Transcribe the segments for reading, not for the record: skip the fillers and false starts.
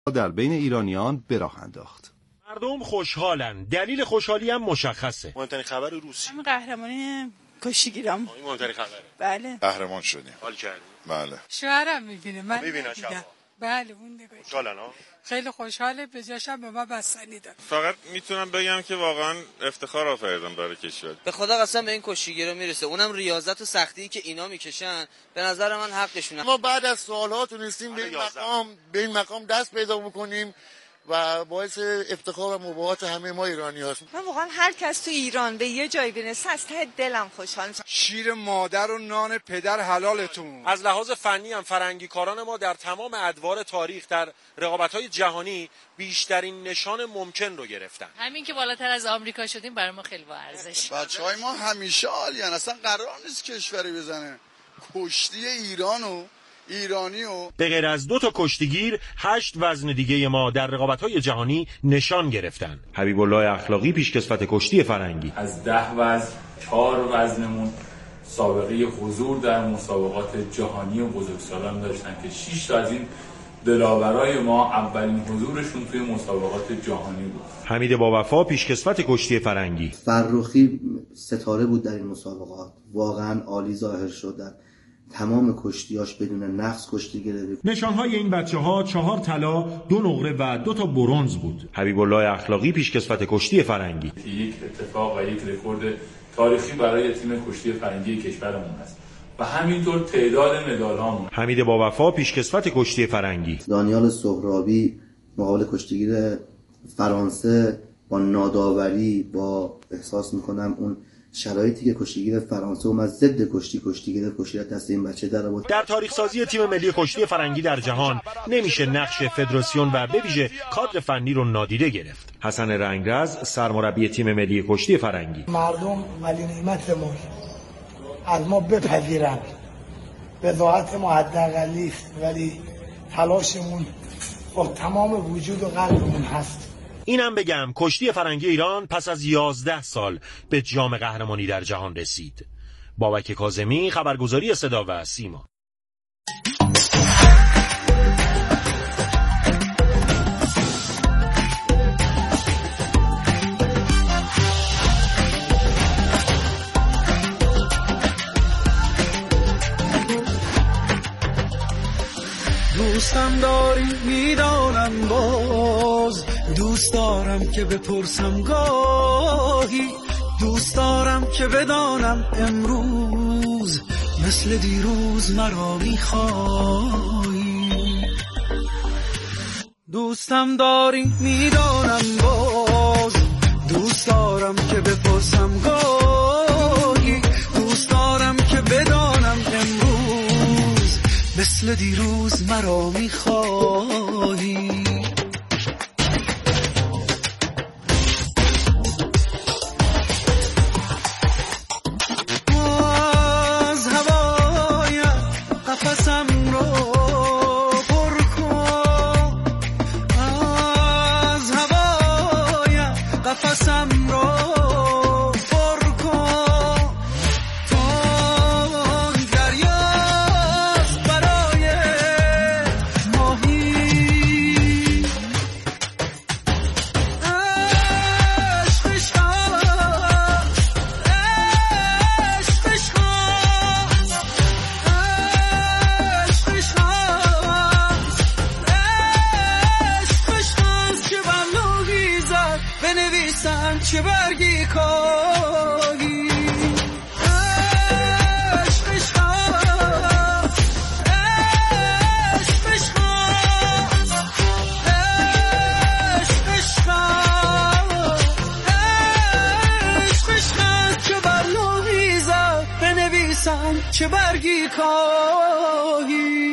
در بین ایرانیان به راه انداخت. مردم خوشحالن. دلیل خوشحالی هم مشخصه. مهمترین خبر روسی. همین قهرمانی کشتیگیرام. این مهمترین خبره. بله. قهرمان شدیم. حال کردی؟ بله. شوهرم میبینه. من میبینه شما. بله اون نگاه. خوشحالن ها؟ خیلی خوشحاله، به جاشم به ما بستنی داد. فقط میتونم بگم که واقعا افتخار آفریدم برای کشور. به خدا قسم به این کشتیگیرا میرسه، اونم ریاضت و سختی که اینا میکشن، به نظر من حقشونه. ما بعد از سالها تونستیم به این مقام دست پیدا بکنیم و باعث افتخار و مباهات همه ما ایرانی هست. من واقعا هر کس تو ایران به یه جای برسه از ته دلم خوشحالم. شیر مادر و نان پدر حلالتون. از لحاظ فنی هم فرنگیکاران ما در تمام ادوار تاریخ در رقابت‌های جهانی بیشترین نشان ممکن رو گرفتن. همین که بالاتر از آمریکا شدیم برای ما خیلی با ارزش. بچهای ما همیشه عالیان، اصلا قرار نیست کشوری بزنه. کشتی ایرانی و به غیر از 2 تا کشتیگیر 8 وزن دیگه ما در رقابت‌های جهانی نشان گرفتن. حبیب الله اخلاقی پیشکسوت کشتی فرنگی از 10 وزن 4 وزنمون سابقه حضور در مسابقات جهانی و بزرگسالان داشتن که 6 تا از این دلاورای ما اولین حضورشون توی مسابقات جهانی بود. حمید باوفا پیشکسوت کشتی فرنگی. فرخی ستاره بود در این مسابقات، واقعا عالی ظاهر شد. تمام کشتیاش بدون نقص کشتی گرفت. نشانهای این بچه‌ها 4 طلا، 2 نقره و 2 تا برنز بود. حبیب الله اخلاقی پیشکسوت کشتی فرنگی. یک اتفاق و یک رکورد تاریخی برای تیم کشتی فرنگی کشورمون است و همینطور تعداد مدال‌هامون. حمید باوفا پیشکسوت کشتی فرنگی. دانیال سهرابی مقابل کشتیگیر فرانسه با ناداوری، با احساس میکنم اون شرایطی که کشتیگیر فرانسه اومد ضد کشتیگیر دست این بچه در آورد. در تاریخ سازی تیم ملی کشتی فرنگی در جهان نمیشه نقش فدراسیون و به ویژه کادر فنی رو نادیده گرفت. حسن رنگرز سرمربی تیم ملی کشتی فرنگی. مردم ولی نعمت ما از ما بپذیرن، بضاعت ما حداقلی است ولی تلاشمون با تمام وجود و قلبمون هست. اینم بگم کشتی فرنگی ایران پس از 11 سال به جام قهرمانی در جهان رسید. بابک کاظمی، خبرگزاری صدا و سیما. دوستم داری میدانم باز، دوست دارم که بپرسم گاهی، دوست دارم که بدانم امروز مثل دیروز مرا میخوایی. دوستم داری میدانم باز، دوست دارم که بپرسم گاهی، دوست دارم که بدانم امروز مثل دیروز مرا میخوایی. از هوای قفسم رو پر کن، از هوای قفسم رو پر کن، کن دریاست برای ماهی. بنویسم چه برگی کاهی. بنویسم چه برگی کاهی.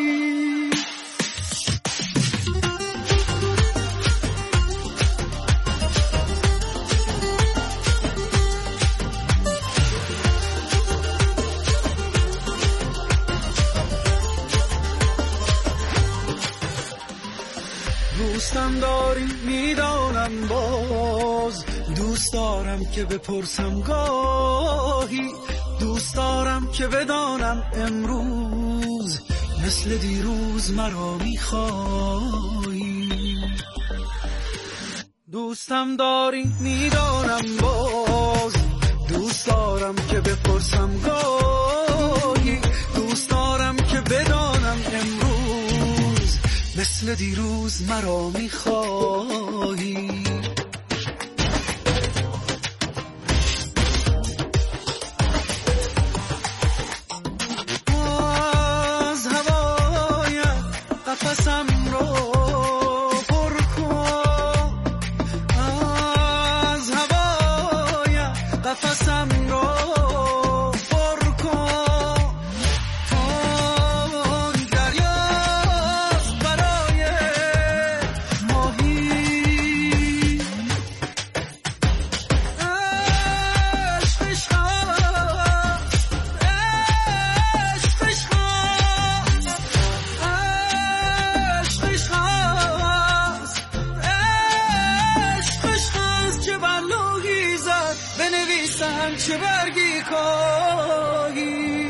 دوستم داری میدانم باز، دوست دارم که بپرسم گاهی، دوست دارم که بدانم امروز مثل دیروز مرا میخوایی. دوستم داری میدانم باز، دوست دارم که بپرسم گاهی، دوست دارم که بدانم امروز مثل دیروز مرا میخواهی. از هوایت قفسم رو پر کن، از هوایت قفسم رو پر کن، تا دریاست برای ماهی. بنویسم چه برگی کاهی.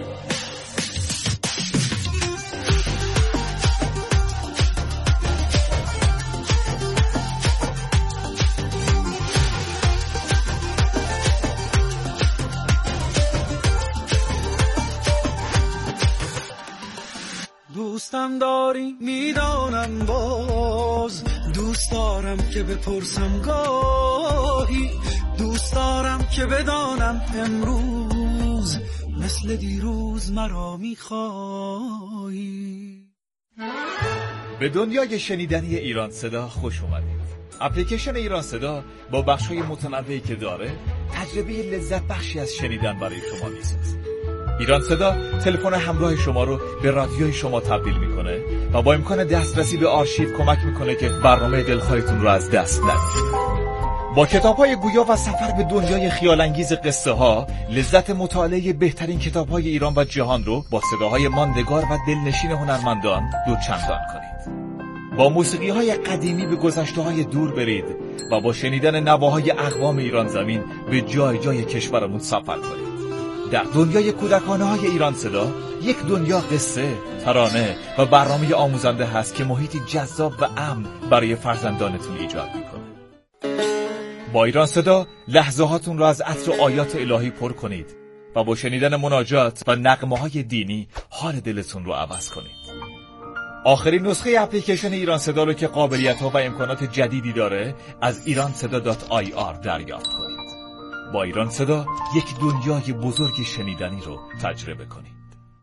دوستم داری میدانم باز، دوست دارم که بپرسم گاهی، دوست دارم که بدانم امروز مثل دیروز مرا میخواهی. به دنیای شنیدنی ایران صدا خوش اومدید. اپلیکیشن ایران صدا با بخش‌های متنوعی که داره تجربه لذت بخشی از شنیدن برای شما میسازه. ایران صدا تلفن همراه شما رو به رادیوی شما تبدیل میکنه و با امکان دسترسی به آرشیو کمک میکنه که برنامه دلخواهتون رو از دست ندید. با کتاب‌های گویا و سفر به دنیای خیال‌انگیز قصه‌ها، لذت مطالعه بهترین کتاب‌های ایران و جهان رو با صداهای ماندگار و دلنشین هنرمندان دوچندان کنید. با موسیقی‌های قدیمی به گذشته‌های دور برید و با شنیدن نواهای اقوام ایران زمین به جای جای کشورمون سفر کنید. در دنیای کودکانه‌های ایران صدا، یک دنیا قصه، ترانه و برنامه آموزنده هست که محیطی جذاب و امن برای فرزندانتون ایجاد می‌کنه. با ایران صدا لحظه‌هاتون را از عطر و آیات الهی پر کنید و با شنیدن مناجات و نغمه‌های دینی حال دلتون رو عوض کنید. آخرین نسخه اپلیکیشن ایران صدا رو که قابلیت‌ها و امکانات جدیدی داره از iranseda.ir دریافت کنید. با ایران صدا یک دنیای بزرگ شنیدنی رو تجربه کنید.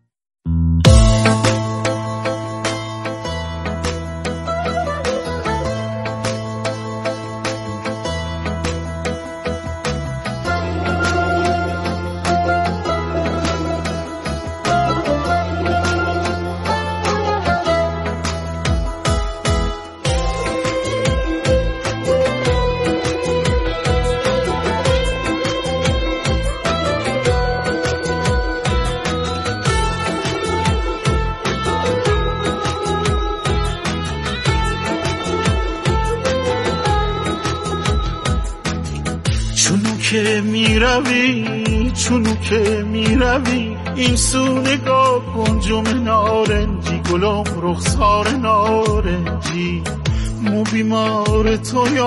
چونو که میروی این سو نگاه کن جمع نارنجی گلم رخسار نارنجی مو بیمار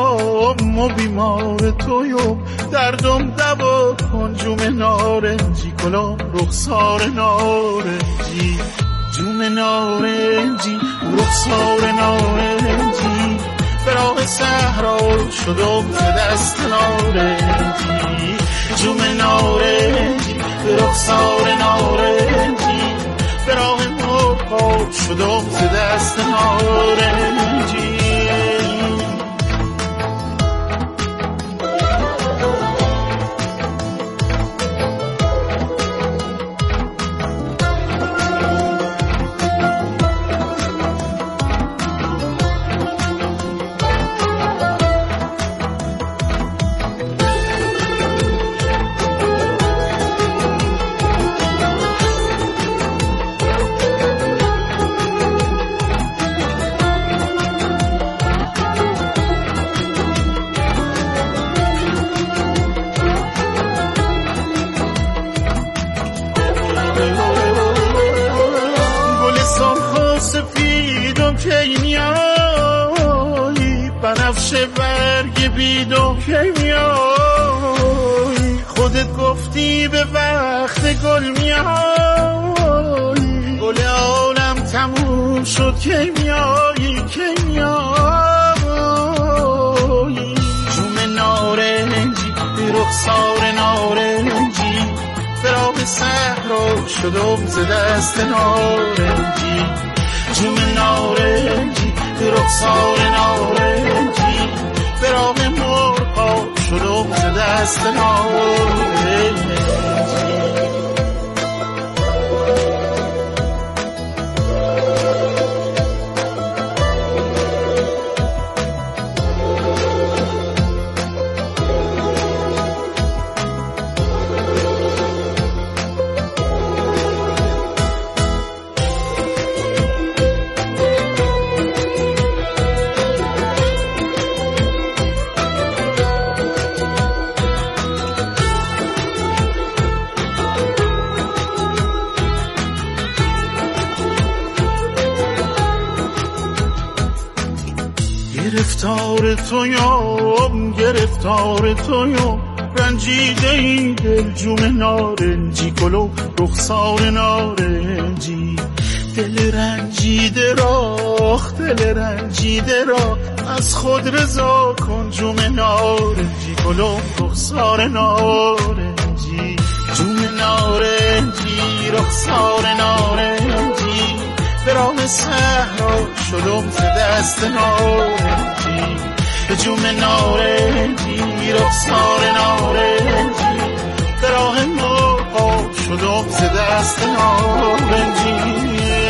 تویو دردم دوا کن جمع نارنجی گلم رخسار نارنجی جمع نارنجی رخسار نارنجی به راه صحرا شدم ز دست نارنجی جمع نارنجی به رخسار نارنجی به راه مرغاب شدم ز دست نارنجی کفش برگ بیدو کی میای خودت گفتی به وقت گل میای گل عالم تموم شد کی میای جون نارنجی رخسار نارنجی فراق صحرا شدم ز دست نارنجی جون نارنجی رخسار نارنجی فراق مرغا شدم ز دست نارنجی گرفتار تویم رنجیده این دل جون نارنجی گلو رخسار نارنجی دل رنجیده را از خود رضا کن جون نارنجی گلو رخسار نارنجی جون نارنجی رخسار نارنجی به راه صحرا شدم ز دست نارنجی جون نارنجی رخسار نارنجی به راه مرغا شدم ز دست نارنجی.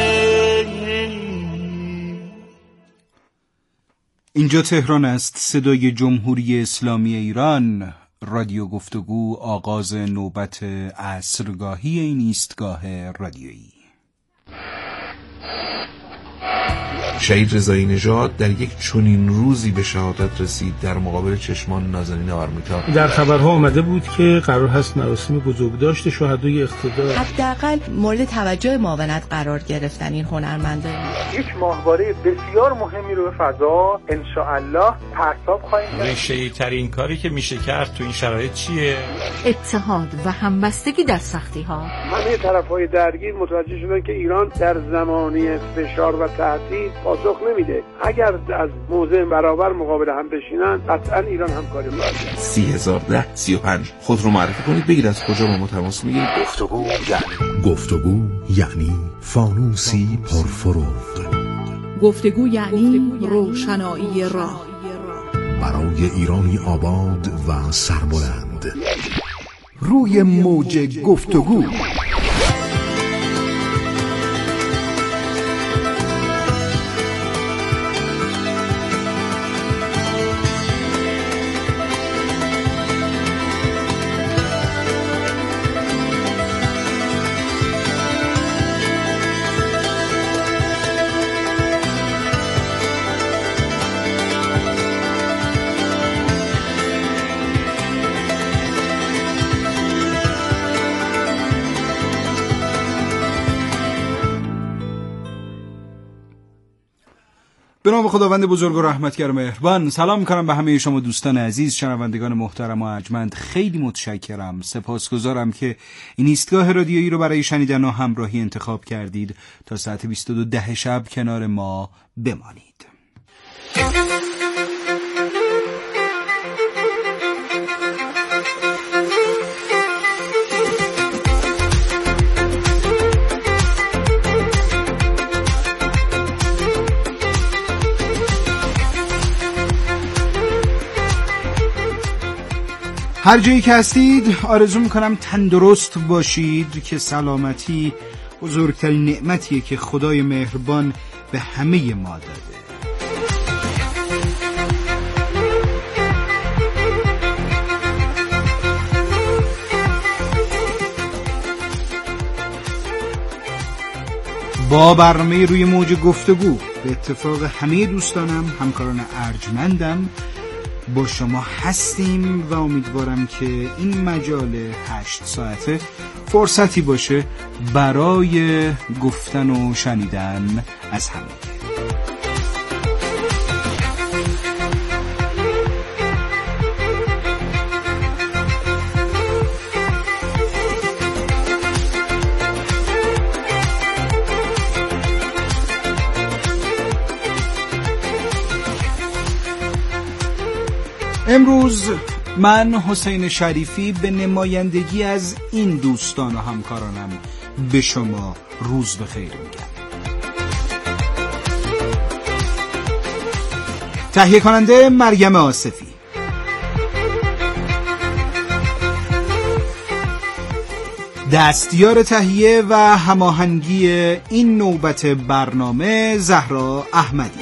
اینجا تهران است، صدای جمهوری اسلامی ایران. رادیو گفتگو، آغاز نوبت عصرگاهی این ایستگاه رادیویی. شهید رضایی نژاد در یک چنین روزی به شهادت رسید در مقابل چشمان نازنین آرمیتا. در خبرها آمده بود که قرار هست مراسم بزرگداشت شهدای اقتدار حداقل مورد توجه معاونت قرار گرفتن این هنرمندان. یک ماهواره بسیار مهمی رو به فضا ان شاء الله پرتاب خواهیم کرد. ریشه ترین کاری که میشه کرد تو این شرایط چیه؟ اتحاد و همبستگی در سختی ها. همه طرف‌های درگیر متوجه شدن که ایران در زمانی فشار و تهدید پاسخ نمیده. اگر از موضع برابر مقابل هم بشینن قطعا ایران همکاری می‌کنه. 301035 خود رو معرفی کنید، بگید از کجا با ما تماس میگیرید. گفتگو یعنی فانوسی پرفروغ. گفتگو یعنی روشنایی راه برای ایرانی آباد و سربلند. روی موج گفتگو به نام خداوند بزرگ و رحمتگر و مهربان. سلام می‌کنم به همه شما دوستان عزیز، شنوندگان محترم و ارجمند. خیلی متشکرم، سپاسگزارم که این ایستگاه رادیویی رو برای شنیدن و همراهی انتخاب کردید. تا ساعت 22 شب کنار ما بمانید. هر جایی که هستید آرزو میکنم تندرست باشید که سلامتی بزرگترین نعمتیه که خدای مهربان به همه ما داده. با برنامه روی موج گفتگو به اتفاق همه دوستانم، همکاران ارجمندم با شما هستیم و امیدوارم که این مجال 8 ساعته فرصتی باشه برای گفتن و شنیدن از همه. امروز من حسین شریفی به نمایندگی از این دوستان و همکارانم به شما روز بخیر میگم. تهیه کننده مریم آصفی، دستیار تهیه و هماهنگی این نوبت برنامه زهرا احمدی،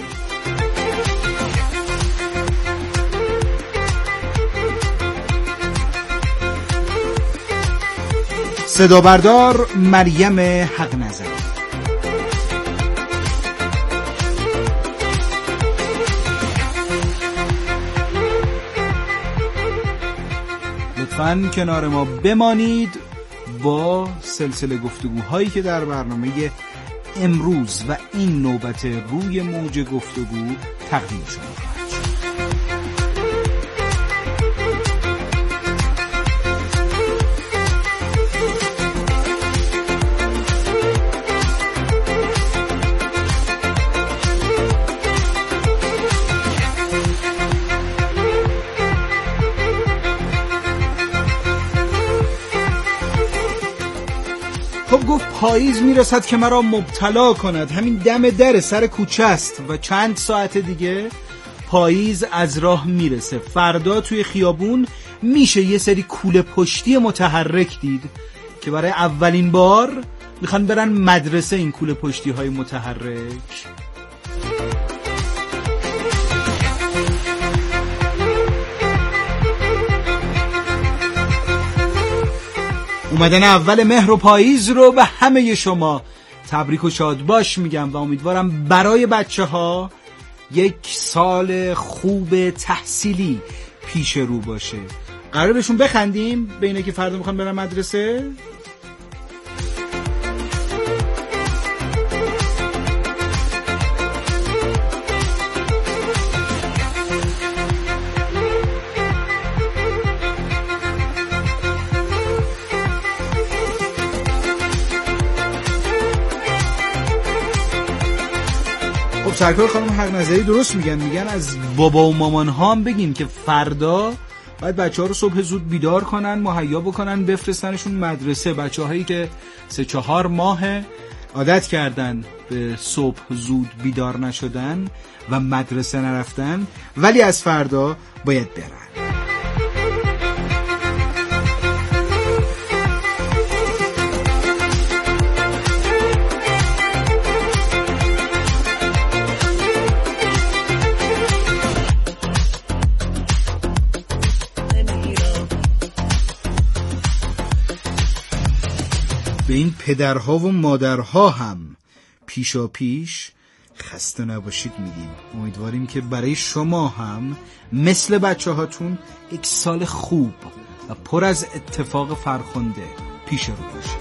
صدا بردار مریم حق نظری. لطفاً کنار ما بمانید با سلسله گفتگوهایی که در برنامه امروز و این نوبت روی موج گفتگو تقدیم شد. گفت پاییز میرسد که مرا مبتلا کند، همین دم در سر کوچه است و چند ساعت دیگه پاییز از راه میرسه. فردا توی خیابون میشه یه سری کوله پشتی متحرک دید که برای اولین بار میخوان برن مدرسه. این کوله پشتی های متحرک اومدن اول مهر و پاییز رو به همه شما تبریک و شادباش میگم و امیدوارم برای بچه ها یک سال خوب تحصیلی پیش رو باشه. قراره بهشون بخندیم به اینه که فردا میخوان برن مدرسه؟ سرکار خانم حق نظری درست میگن از بابا و مامان ها هم بگیم که فردا باید بچه ها رو صبح زود بیدار کنن، مهیا بکنن، بفرستنشون مدرسه. بچه هایی که 3-4 ماه عادت کردن به صبح زود بیدار نشدن و مدرسه نرفتن، ولی از فردا باید برن. به این پدرها و مادرها هم پیشا پیش خسته نباشید میگیم. امیدواریم که برای شما هم مثل بچه هاتون یک سال خوب و پر از اتفاق فرخنده پیش رو باشه.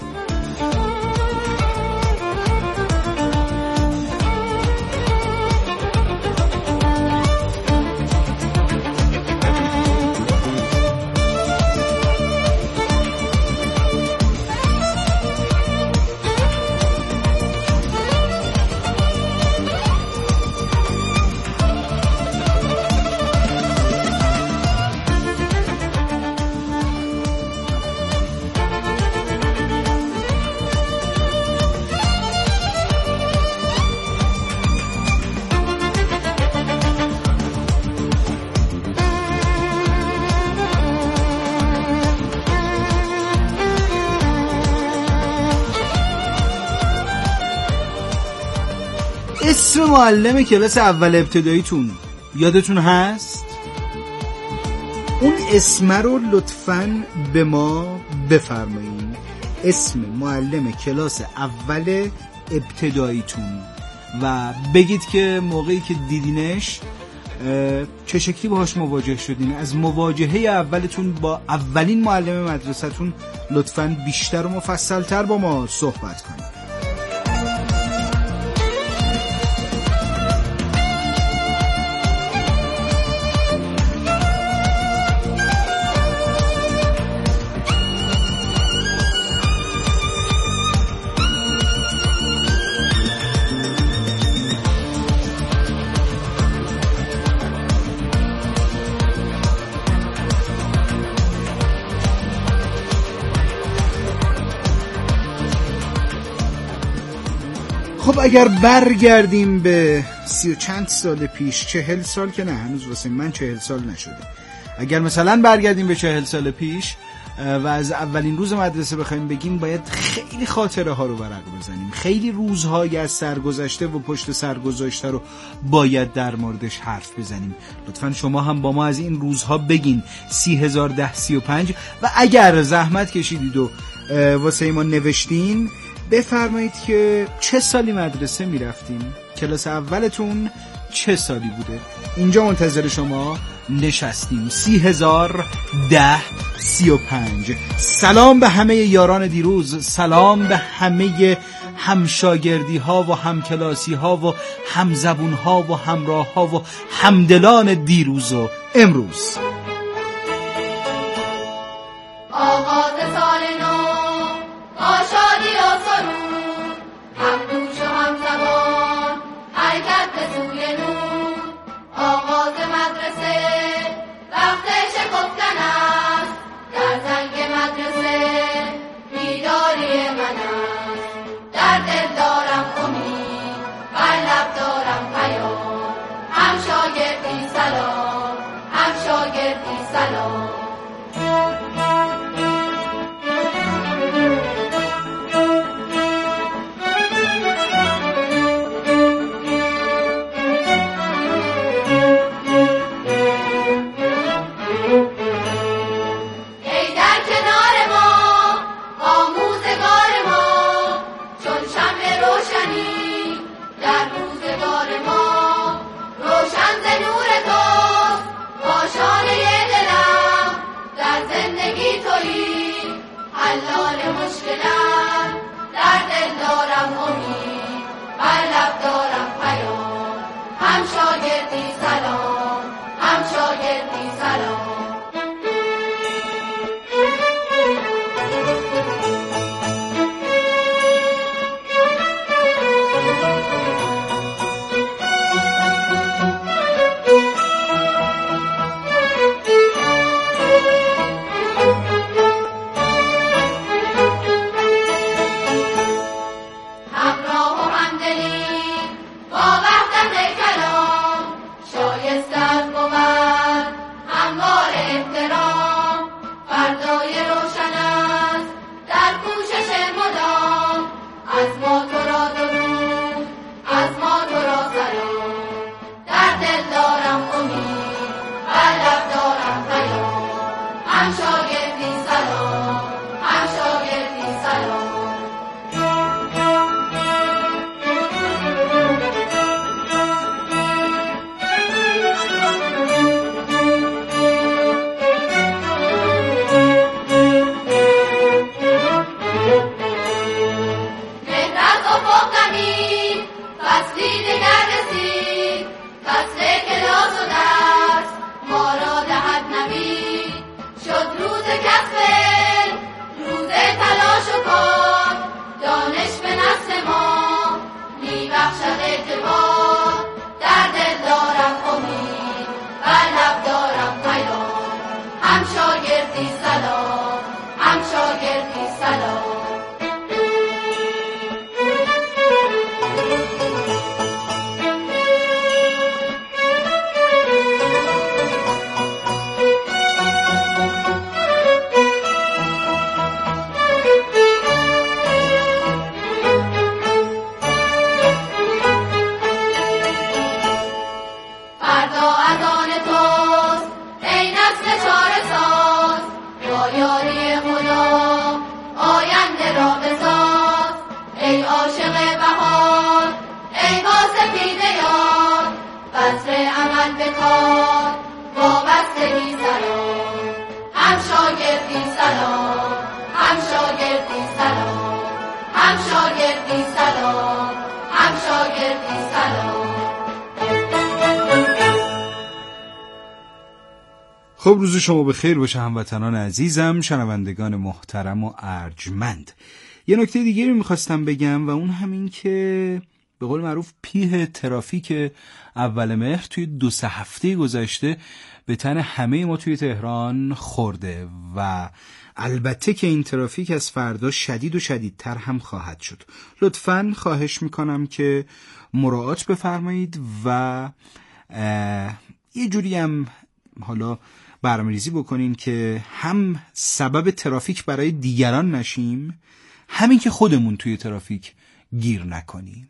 اسم معلم کلاس اول ابتداییتون یادتون هست؟ اون اسم رو لطفاً به ما بفرمایید. اسم معلم کلاس اول ابتداییتون و بگید که موقعی که دیدینش چه شکلی باهاش مواجه شدین. از مواجهه اولتون با اولین معلم مدرسه‌تون لطفاً بیشتر و مفصل‌تر با ما صحبت کنید. خب اگر برگردیم به 30 و چند سال پیش، 40 سال که نه، هنوز واسه من 40 سال نشده. اگر مثلا برگردیم به 40 سال پیش و از اولین روز مدرسه بخوایم بگیم، باید خیلی خاطره ها رو ورق بزنیم. خیلی روزهای از سرگذشته و پشت سرگذشته رو باید در موردش حرف بزنیم. لطفاً شما هم با ما از این روزها بگین. 301035 و اگر زحمت کشیدید و واسه ما نوشتین، بفرمایید که چه سالی مدرسه میرفتین، کلاس اولتون چه سالی بوده. اینجا منتظر شما نشستیم. 301035. سلام به همه یاران دیروز، سلام به همه همشاگردی ها و همکلاسی ها و همزبون ها و همراه ها و همدلان دیروز و امروز. آغاز سال نو با شادی و سرور، هم دوش و هم زبان حرکت به سوی نور. آغاز مدرسه وقت شکفتن است، در زنگ مدرسه بیداری من است. در دل دارم امید، بر لب دارم پیام، هم شاگردی سلام، هم شاگردی سلام. حلال مشکلم، در دل دارم امید، بر لب دارم پیام، هم شاگردی سلام، هم شاگردی سلام. خب روز شما بخیر باشه هموطنان عزیزم، شنوندگان محترم و ارجمند. یه نکته دیگه رو میخواستم بگم و اون همین که به قول معروف پیه ترافیک اول مهر توی 2-3 هفته گذشته به تن همه ما توی تهران خورده و البته که این ترافیک از فردا شدید و شدیدتر هم خواهد شد. لطفاً خواهش میکنم که مراعات بفرمایید و یه جوری هم حالا برنامه‌ریزی بکنین که هم سبب ترافیک برای دیگران نشیم، همین که خودمون توی ترافیک گیر نکنیم.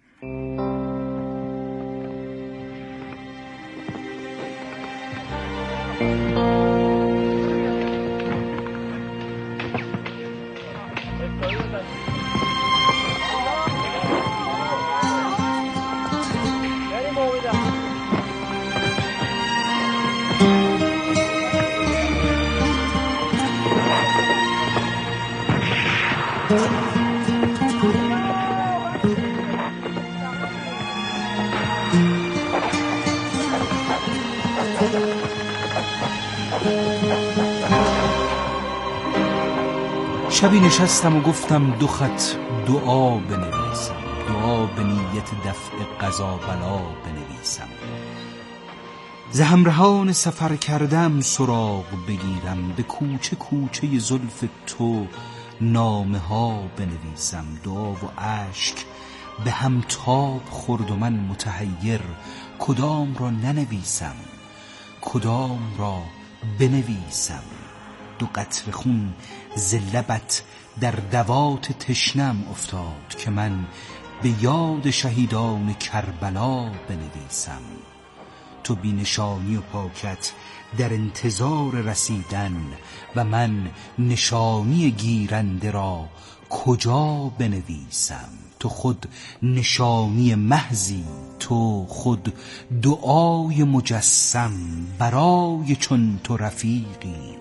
شبی نشستم و گفتم دو خط دعا بنویسم، دعا به نیت دفع قضا بلا بنویسم. ز همراهان سفر کردم سراغ بگیرم، به کوچه کوچه زلف تو نامه ها بنویسم. دعا و اشک به هم تاب خورد و من متحیر، کدام را ننویسم کدام را بنویسم. دو قطره خون ز لبت در دوات تشنم افتاد، که من به یاد شهیدان کربلا بنویسم. تو بی نشانی و پاکت در انتظار رسیدن، و من نشانی گیرنده را کجا بنویسم. تو خود نشانی محضی، تو خود دعای مجسم، برای چون تو رفیقی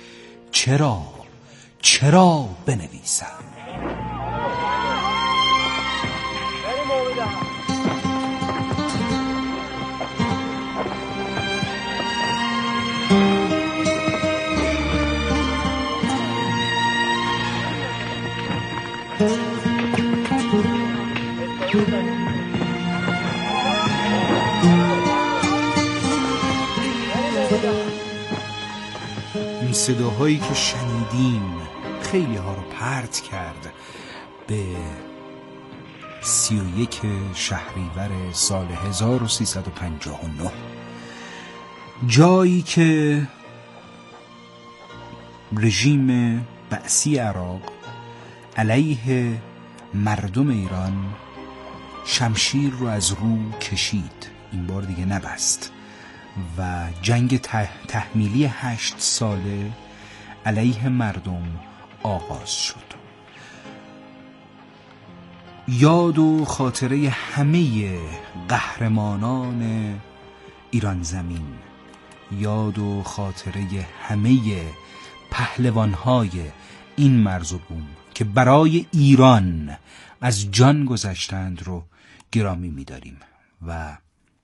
چرا بنویسم. این صداهایی که شنیدیم خیلی ها رو پرت کرد به 31 شهریور سال 1359، جایی که رژیم بعثی عراق علیه مردم ایران شمشیر رو از رو کشید، این بار دیگه نبست و جنگ تحمیلی 8 ساله علیه مردم آغاز شد. یاد و خاطره همه قهرمانان ایران زمین، یاد و خاطره همه پهلوانهای این مرز و بوم که برای ایران از جان گذشتند رو گرامی می‌داریم و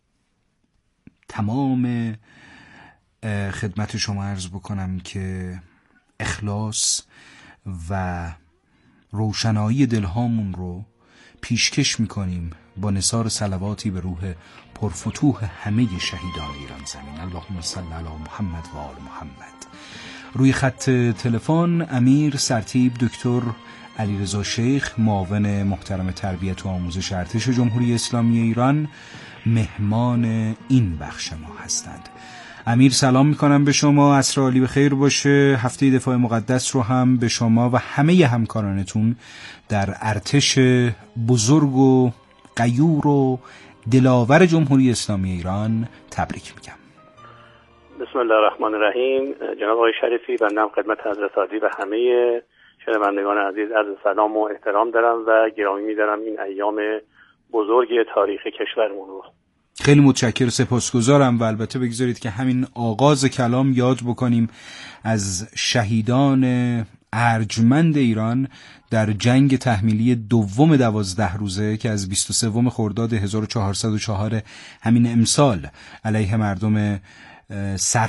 تمام خدمت شما عرض بکنم که اخلاص و روشنایی دلهامون رو پیشکش میکنیم با نثار صلواتی به روح پرفتوح همه شهیدان ایران زمین. اللهم صل علی محمد و آل محمد. روی خط تلفن امیر سرتیپ دکتر علیرضا شیخ، معاون محترم تربیت و آموزش ارتش جمهوری اسلامی ایران، مهمان این بخش ما هستند. امیر سلام میکنم به شما، عصر عالی بخیر باشه. هفته دفاع مقدس رو هم به شما و همه همکارانتون در ارتش بزرگ و غیور و دلاور جمهوری اسلامی ایران تبریک میگم. بسم الله الرحمن الرحیم. جناب آقای شریفی، بنده هم خدمت حضرت عالی و همه شنوندگان عزیز عرض سلام و احترام دارم و گرامی می‌دارم این ایام بزرگ تاریخ کشورمون رو. خیلی متشکرم، سپاسگزارم و البته بگذارید که همین آغاز کلام یاد بکنیم از شهیدان ارجمند ایران در جنگ تحمیلی دوم 12 روزه که از 23 خرداد 1404 همین امسال علیه مردم